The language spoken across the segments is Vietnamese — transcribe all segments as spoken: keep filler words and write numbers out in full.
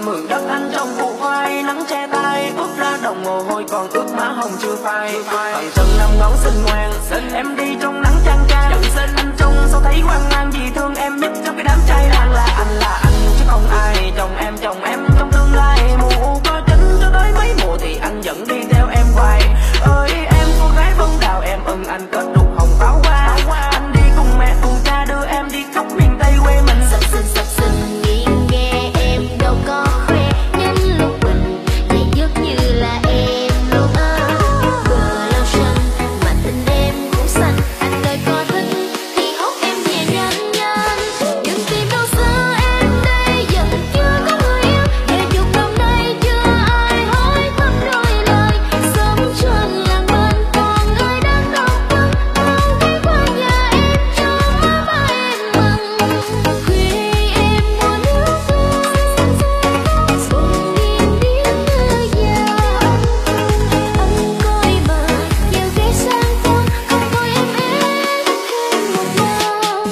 mượn đất anh trong vụ khoai, nắng che tay ướt ra đồng mồ hôi còn ướt má hồng chưa phai. Bằng chân năm ngón xinh ngoan, em đi trong nắng chang chang. Giận xin anh trông sao thấy hoang mang, vì thương em nhất trong cái đám trai đang là anh là anh chứ không ai. Chồng em chồng em trong tương lai, mùa có chính cho tới mấy mùa thì anh vẫn đi theo em hoài. Ơi em cô gái vân đào em ưng anh kết đục hồng pháo hoa. Anh đi cùng mẹ cùng cha đưa em đi khắp miền Tây quê mình. Sắp xinh sắp xinh nghiêng nghe em đâu có khoe, nhân lúc mình thì dứt như là em luôn á. Vừa lâu xuân mà tình em cũng xanh, anh ơi có thích thì hốt em về nhanh nhanh. Nhưng tìm đâu xưa em đây vẫn chưa có người yêu, để chục năm nay chưa ai hỏi thăm đôi lời. Sống trên làng bên còn người đang độc thân, bao cái qua nhà em cho má ba em mừng. Khuya em muốn nước buồn điên điên đưa nhà anh. Anh coi mà nhiều cái sang phong, không coi em hết thêm một năm.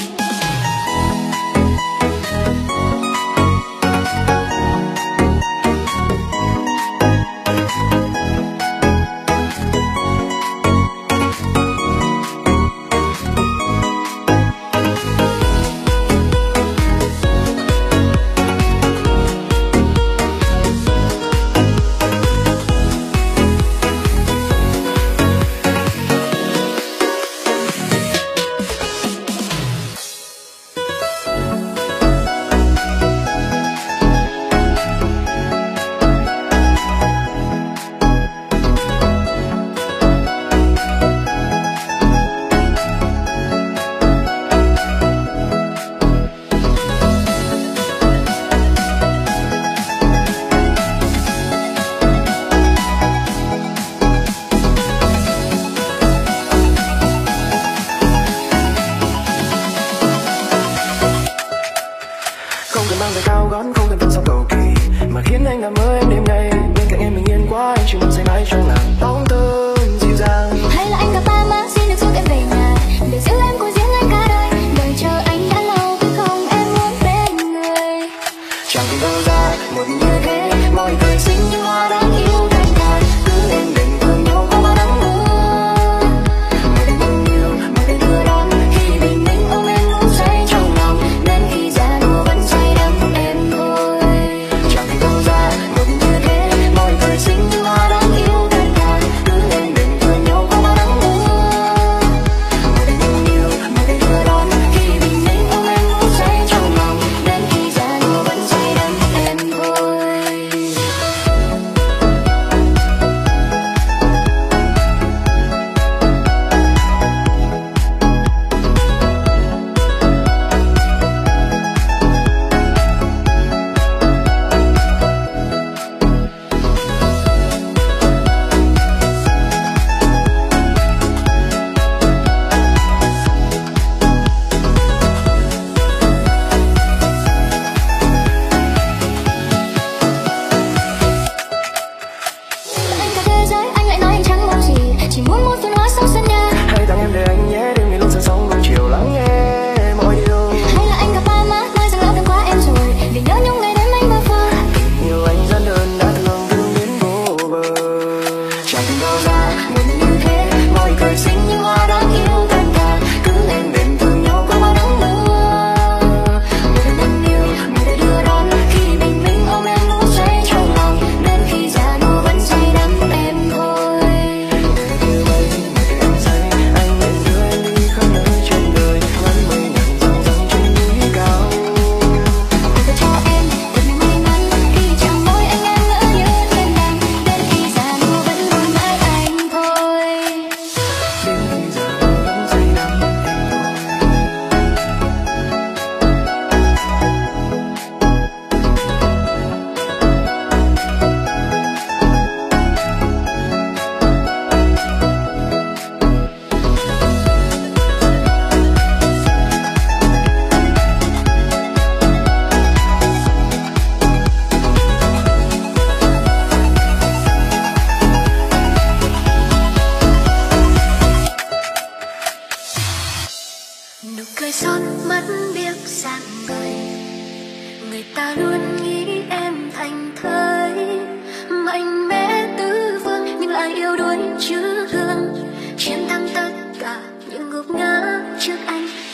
Không cần mang giày cao gót, không cần thân song cầu kỳ, mà khiến anh nằm mơ em đêm ngày. Bên cạnh em bình yên quá, anh chỉ muốn say mãi trong làn bóng thơm dịu dàng. Hay là anh gặp ba má xin được giúp em về nhà, để giữ em cùng riêng anh cả đời. Đợi chờ anh đã lâu cứ không em muốn bên người. Chẳng tìm đâu ra một như thế, môi cười xinh như hoa đáng yêu thanh thản. Cứ em đến thương nhau không bao nắng mưa. Mai tình thương yêu, mai tình đưa đón, khi bình minh ôm em ngủ say trong lòng, đến khi già nua vẫn say đắm em thôi. Chẳng tìm đâu ra một như thế, môi cười xinh như hoa đáng yêu thanh thản. Cứ em đến thương nhau không bao nắng mưa. Mai tình thương yêu, mai tình đưa đón, khi bình minh ôm em ngủ say trong lòng, đến khi già nua vẫn say đắm em thôi.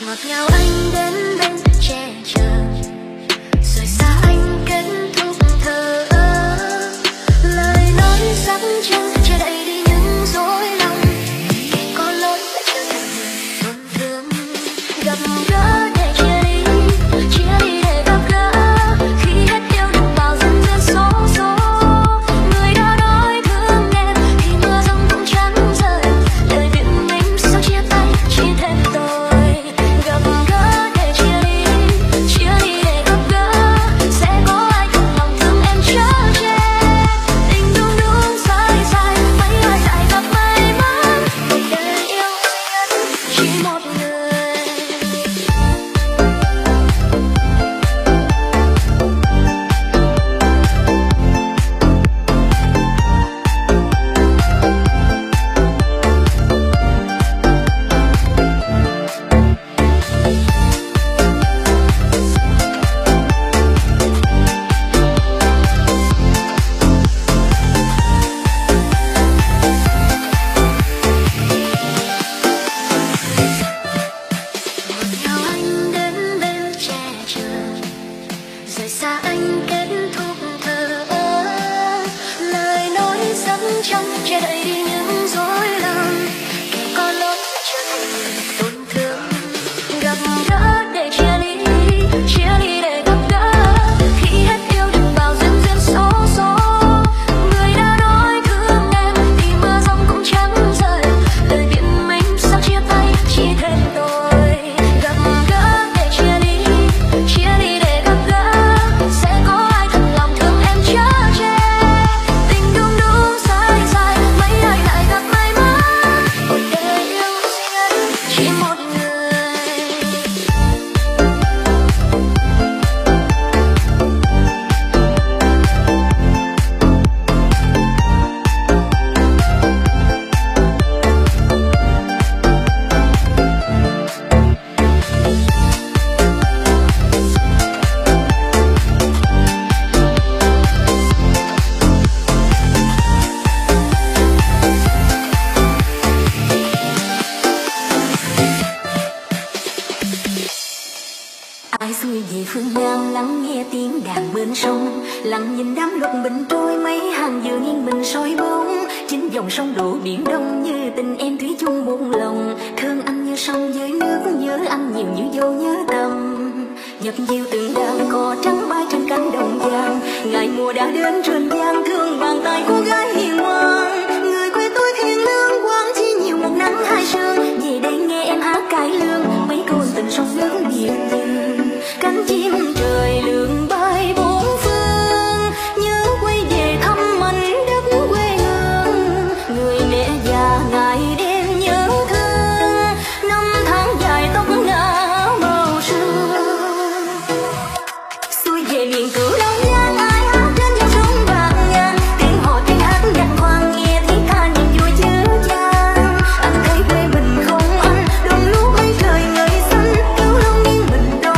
ngọt ngào anh đến bên che chở, rồi xa anh kết thúc thở ơ. Lời nói sắc trăng che đậy đi những dối lòng, kẻ có lỗi đã trở thành người tổn thương. Gặp gỡ để chia ly, chia ly để gặp gỡ, khi hết yêu đừng bảo dần dần số số. Người đã nói thương em thì mưa giông cũng chẳng rơi, lời biện minh sao chia tay chỉ thêm tôi. Gặp gỡ để chia ly, chia ly để gặp gỡ, sẽ có ai cùng lòng thương em chở che. Tình đúng đúng sai sai, mấy ai lại gặp may mắn, một đời yêu duyên chỉ một người. Ngọt ngào anh đến bên che chở, rồi xa anh kết thúc thở ơ. Lời nói dẫn trong che đậy đi những dối lòng, kẻ có lỗi đã trở thành người tổn thương. Gặp gỡ để chia ly, chia ly để gặp gỡ, khi hết yêu đừng bảo duyên duyên số số. Người đã nói thương em thì mưa giông cũng chẳng rơi, lời biện minh sao chia tay chỉ thêm tôi. Gặp gỡ để chia ly, chia ly để gặp gỡ, sẽ có ai thật lòng thương em chở che. Tình đúng đúng sai sai, mấy ai lại gặp may mắn, một đời yêu duyên chỉ một người. Ai xuôi về phương Nam lắng nghe tiếng đàn bên sông, lặng nhìn đám luật bình trôi, mấy hàng dừa nghiêng mình soi bóng. Trên dòng sông đổ biển đông như tình em thủy chung buông lòng, thương anh như sông dưới nước, nhớ anh nhiều như dâu nhớ tâm. Dập dìu từng đàn cò trắng bay trên cánh đồng vàng, ngày mùa đã đến trên giang, thương bàn tay cô gái hiền ngoan. Người quê tôi thiên lương quang chỉ nhiều một nắng hai sương, về đây nghe em hát cải lương, mấy câu tình sông nước biệt dừng. Cánh chim trời lượn bay bốn phương, nhớ quay về thăm mảnh đất quê hương. Người mẹ già ngày đêm nhớ thương, năm tháng dài tóc ngả màu sương. Xuôi về miền cửu long giang, ai hát trên dòng sông bạc ngàn, tiếng hò tiếng hát ngàn khoan nghe thiết tha niềm vui chứa chan. Anh thấy quê mình không anh, đồng lúa ấy trời ngời xanh, cứu long nghiêng mình đông.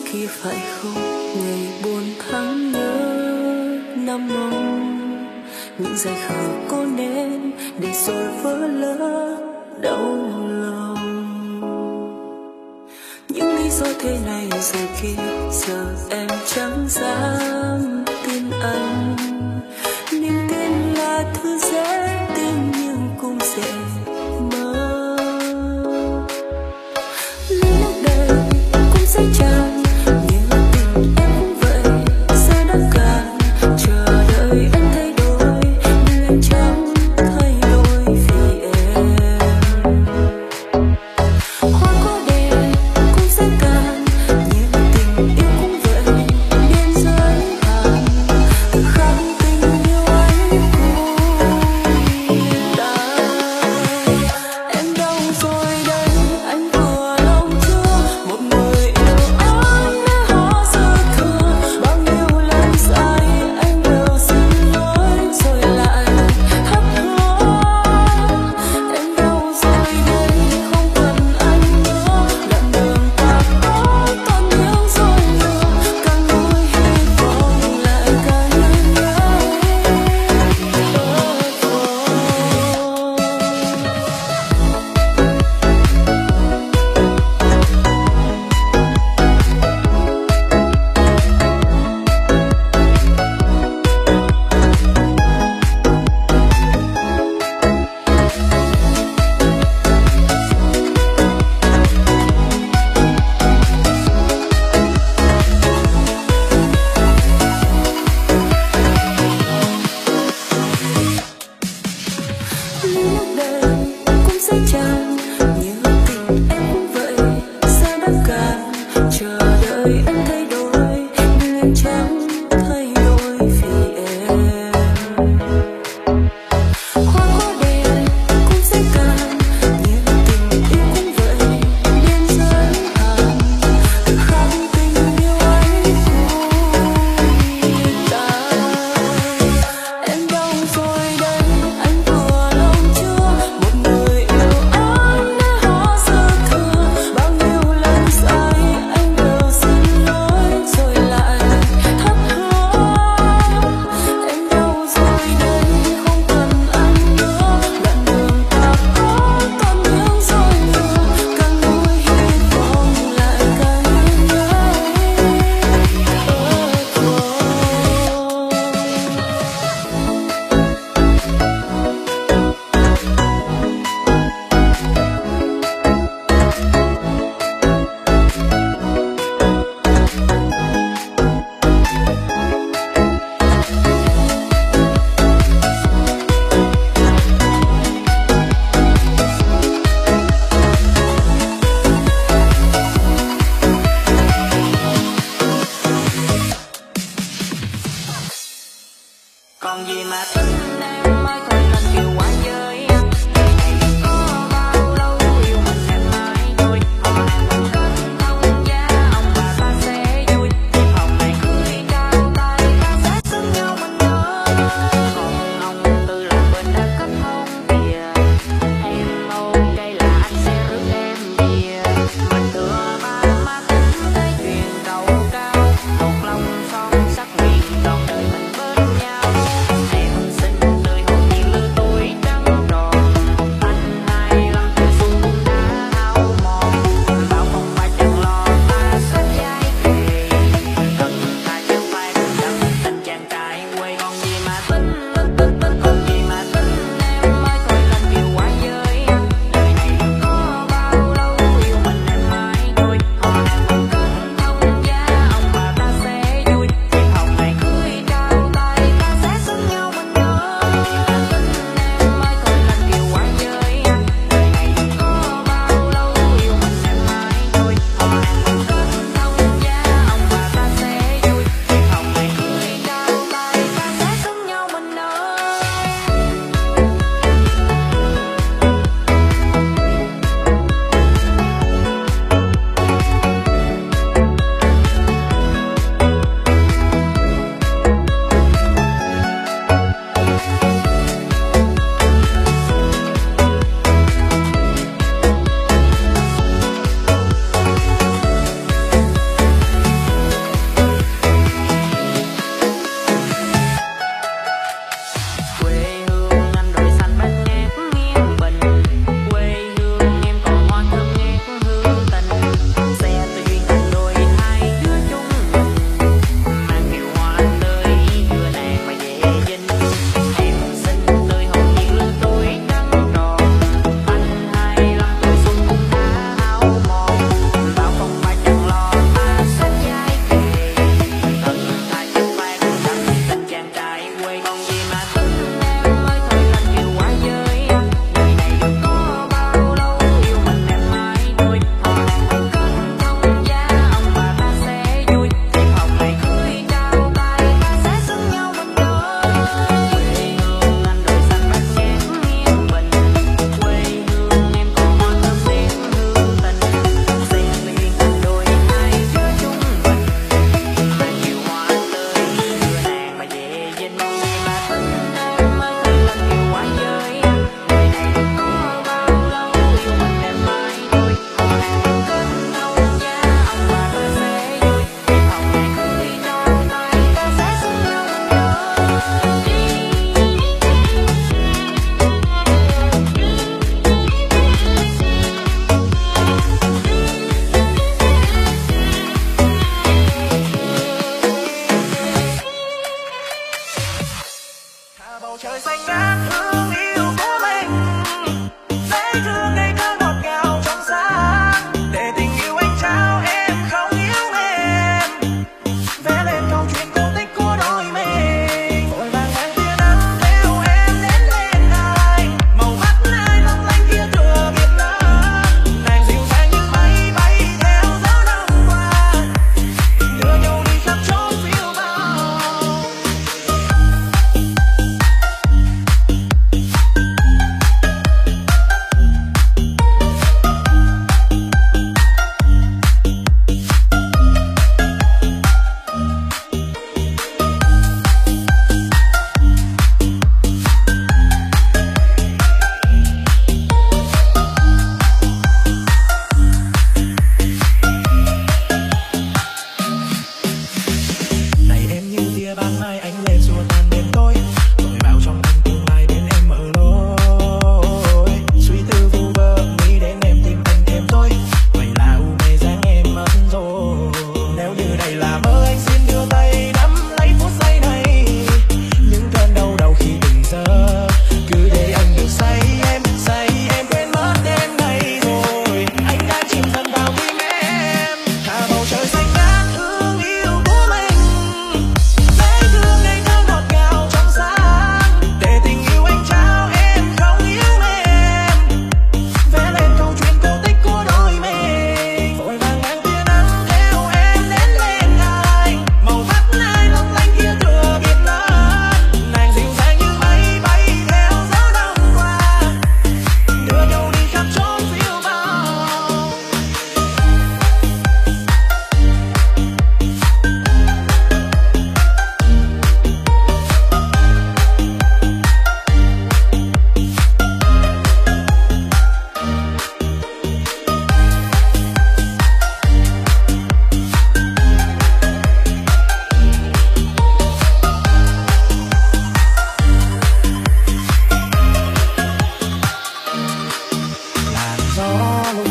kia phải không, ngày buồn tháng nhớ năm mong, những dài khờ có nên để rồi vỡ lỡ đau lòng. Những lý do thế này rồi kia giờ em chẳng dám tin anh. Niềm tin là thứ dễ tin nhưng cũng dễ mơ. Lúc đời cũng sẽ chẳng như tình em cũng vậy, giờ đã càng chờ đợi anh thay đổi nhưng em chẳng thay đổi vì em. Hoa có đẹp cũng sẽ càng như tình yêu cũng vậy, biên giới hạn từ khắc tình yêu ấy cũng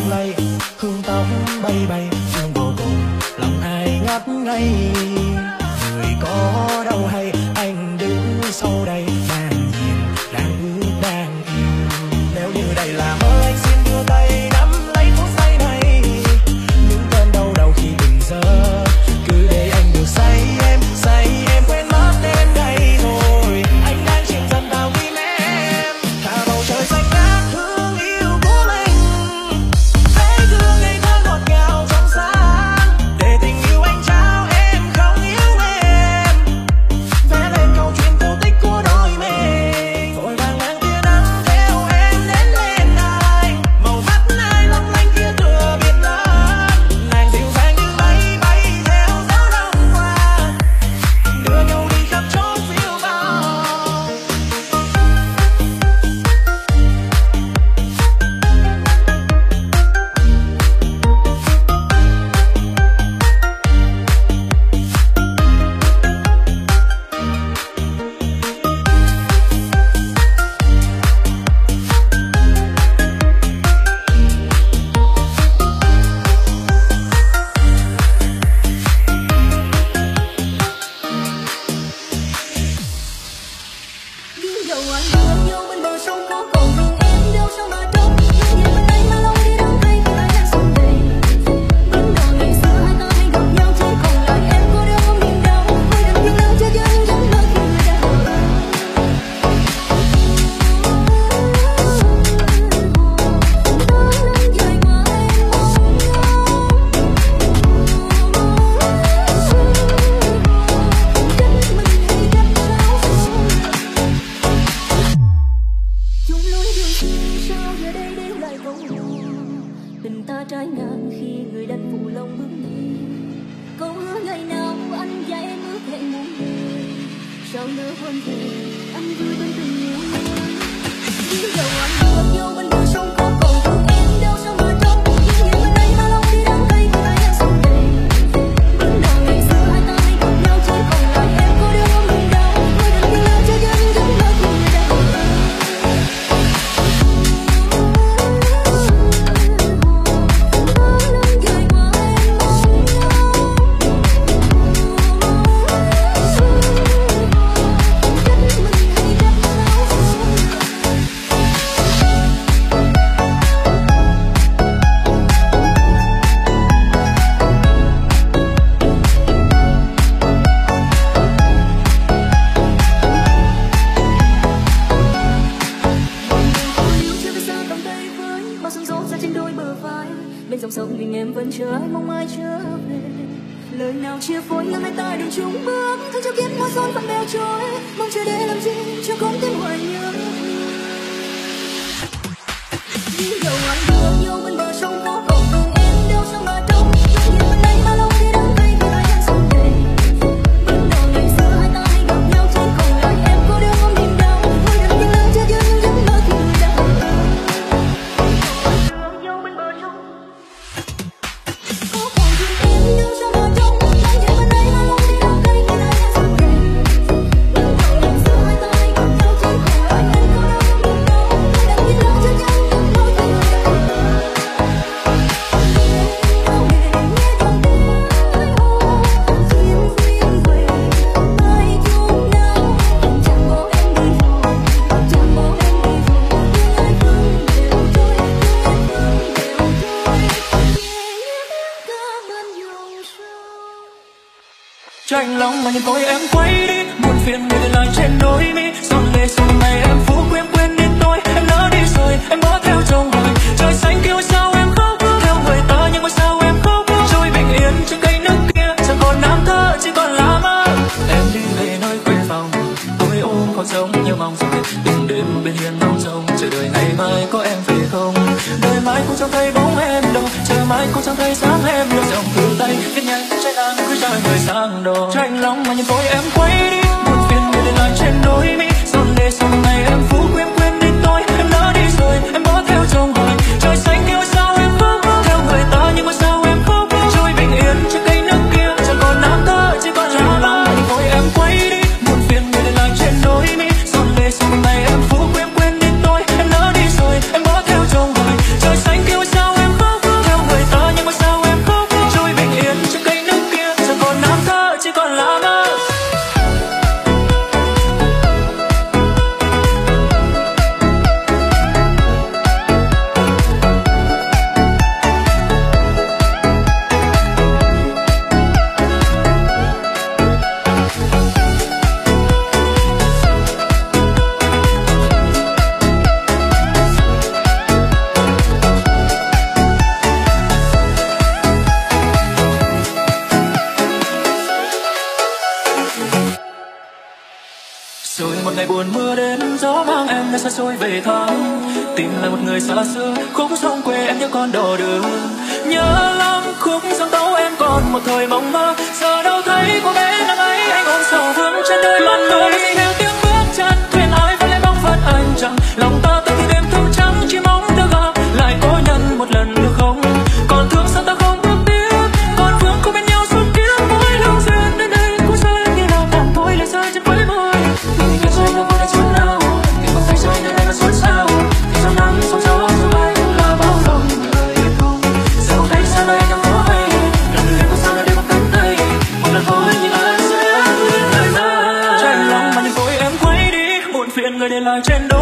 lung lay, hương tóc bay bay thương vô cùng, lòng ai ngất ngây. Người có đâu hay anh đứng sau đây đang nhìn, đang ước, đang yêu. Nếu như đây là mơ anh xin đưa tay nắm lấy phút giây này, những cơn đau đầu khi từng giờ cứ để anh được say em, say em quên mất đêm đây rồi. Anh đang chìm dần vào tim em, thả bầu trời xanh ngát thương yêu của mình, dễ thương ngây thơ ngọt ngào trong sáng, để tình yêu anh trao em không yêu em, vẽ lên câu chuyện cổ tích của đôi mình. Vội vàng mang tia nắng theo em đến lên anh, màu mắt ai lấp lánh kia tựa biển lớn, nàng dịu dàng như mây bay theo gió đông qua, đưa nhau đi khắp chốn phiêu bạt. Biết dầu anh đưa nhau bên bờ sông có còn mình em đâu sao mà trông những gì bên đây mà lâu đi đắng cay của ai đang xuân về. Vẫn đầu ngày xưa hai ta hay gặp nhau chỉ còn lại em cô đơn không niềm đau, ôi đừng thiên lớn cho dân giống mơ khi người đã hờ. Dời qua em mong chung lối đường xưa sao giờ đây đến lại vòng tình ta trái ngang khi người đánh phụ lòng bước đi. Câu hứa ngày nào anh và em ước hẹn muôn đời, sao nỡ hơn thì anh vui bên tình yêu người. Biết dầu anh đưa nhau bên bờ sông có còn thương em đâu sao mà trông những gì bên đây mà lâu đi đắng cay của ai đang xuân về. Vẫn đầu ngày xưa hai ta hay gặp nhau chỉ còn lại em cô đơn không niềm đau, ôi đừng thiên lớn cho dân giống mơ khi người đã hờ. Bên dòng sông mình em vẫn chờ ai mong ai trở về. Lời nào chia phối nhưng hai ta đường chung bước, thương cho kiếp hoa son vẫn bèo trôi, mong chờ để làm gì cho con tim hoài nhớ. Biết dầu anh đưa nhau bên bờ sông có còn thương em đâu sao mà trông những gì bên đây mà lâu đi đắng cay của ai đang xuân về. Vẫn đầu ngày xưa hai ta hay gặp nhau chỉ còn lại em cô đơn không niềm đau, ôi đừng thiên lớn cho dân giống mơ khi người đã hờ. Đưa nhau bên bờ sông có còn thương em đâu sao mà trông những gì bên đây mà lâu đi đắng cay của ai đang xuân về. Vẫn đầu ngày xưa hai ta hay gặp nhau chỉ còn lại em cô đơn không niềm đau, ôi đừng thiên lớn cho dân giống mơ khi người đã hờ. Chạnh lòng mà nhìn tôi em quay đi, buồn phiền người lại trên đôi mi, giọt lệ xuân này em phú quên quên đi tôi, em lỡ đi rồi em bỏ theo chồng rồi. Trời xanh kêu sao em khóc theo người ta, nhưng mà sao em khóc trôi bình yên trên cây nước kia, chẳng còn nam thơ chỉ còn lá mơ. Em đi về nơi quê phòng, tôi ôm con giống như mong rồi từng đêm bên hiên nấu rồng, chờ đợi ngày mai có em về không. Đời mai cũng chẳng thấy bóng em đâu, chờ mai cũng chẳng thấy sáng em đâu. Dòng thư tay viết nhanh trái nắng cứ trời người sang đồ. Chạnh lòng mà nhìn tôi em quay đi, buồn phiền người để lại trên đôi mi, giọt lệ xuân này em phú quên quên đi tôi, em lỡ đi rồi em bỏ theo chồng rồi. Trời xanh kêu sao em khóc theo người ta, nhưng mà sao em khóc trôi bình yên trên cây nước kia, chẳng còn nam thơ chỉ còn lá mơ. Nhìn tôi em quay đi, buồn phiền người để lại trên đôi mi, giọt lệ xuân này em phú quên quên đi tôi, em lỡ đi rồi em bỏ theo chồng rồi. Trời xanh kêu sao em khóc đã xa xôi về tháng, tìm lại một người xa xưa. Khúc sông quê em nhớ con đò đường, nhớ lắm khúc sông tấu em còn một thời mộng mơ. Giờ đâu thấy cô bé đang ấy, anh ôm sầu vương trên đôi lần đôi. Theo tiếng bước chân thuyền ái vẫn lấy bóng phật anh chẳng, lòng ta từ đêm thâu trắng chỉ mong được gặp lại cố nhân một lần được không? Còn thương sao ta không bước tiếp, còn vương không bên nhau suốt kiếp. Mỗi lưu duyên đến đây cũng rơi như nào tàn thôi lại rơi trên với môi. Mình biết rơi đâu có đến chỗ nào, thì còn phải rơi nơi đây là suốt sao. Thì trong nắng sóng gió giữa ai cũng là bao lòng người không. Dẫu thấy xa đây em có hay, lần lượt có sao đây một cánh tay, một lần thôi nhưng ai sẽ quên lời ta. Trái lòng mà những vội em quay đi, muộn phiền người để lại trên đôi.